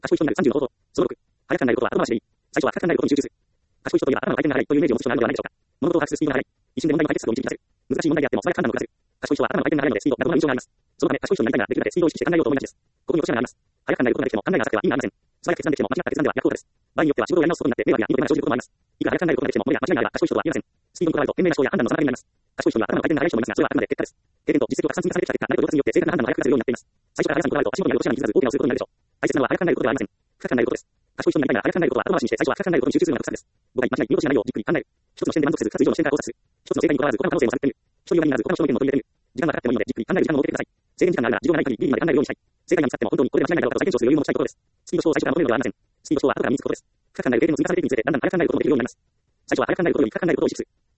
賢い人になる30の方法。その6、早く考えることは後回しでいい。最初は深く考えることに集中する。賢い人といえば頭の回転が速いというイメージを持つ人があるのではないでしょうか。物事を把握するスピードが速い。一瞬で問題の解決策を導き出せる。難しい問題であっても素早く判断を下せる。賢い人は頭の回転が速いのでスピードがどんな印象があります。そのため賢い人になりたいができるだけスピードを意識して考えようと思いがちです。ここに落とし穴があります。早く考えることができても考えが浅くては意味がありません。素早く決断できても間違った決断では逆効果です。場合によっては仕事をやり直すことになって迷惑や意図が生じることもあります。いくら早く考えることができても物や間違いがあれば賢い人とは言えません。スピードにこだわると賢明な思考や判断の妨げになります。賢い人には頭の回転が速い人もいますが、それはあくまで結果です。経験と実績をたくさん積み重ねてきた結果、慣れと上達によって正確な判断を早く下せるようになっています。最初から速さにこだわると足元にある落とし穴に気づかず大きな落ちることになるでしょう。大切なのは早く考えることではありません。深く考えることです。賢い人になりたいが早く考えることは後回しにして最初は深く考えることに集中するのが得策です。誤解、間違い、見落としがないようじっくり考える。一つの視点で満足せず、二つ以上の視点から考察する。一つの正解にこだわらず他の可能性も探ってみる。一人がにならず他の人の意見も取り入れてみる。時間がかかってもいいのでじっくり考える時間を設けてください。制限時間があるなら事情がない限りギリギリまで考えるようにしたい。正解が見つかっても本当にこれで間違いないのかと再検証する余裕も持ちたいことです。スピード勝負を最初から求めるのではありません。スピード勝負は後から身につくことです。深く考える経験の積み重ねにつれてだんだん早く考えることもできるようになります。最初は早く考えることより深く考えることを意識する。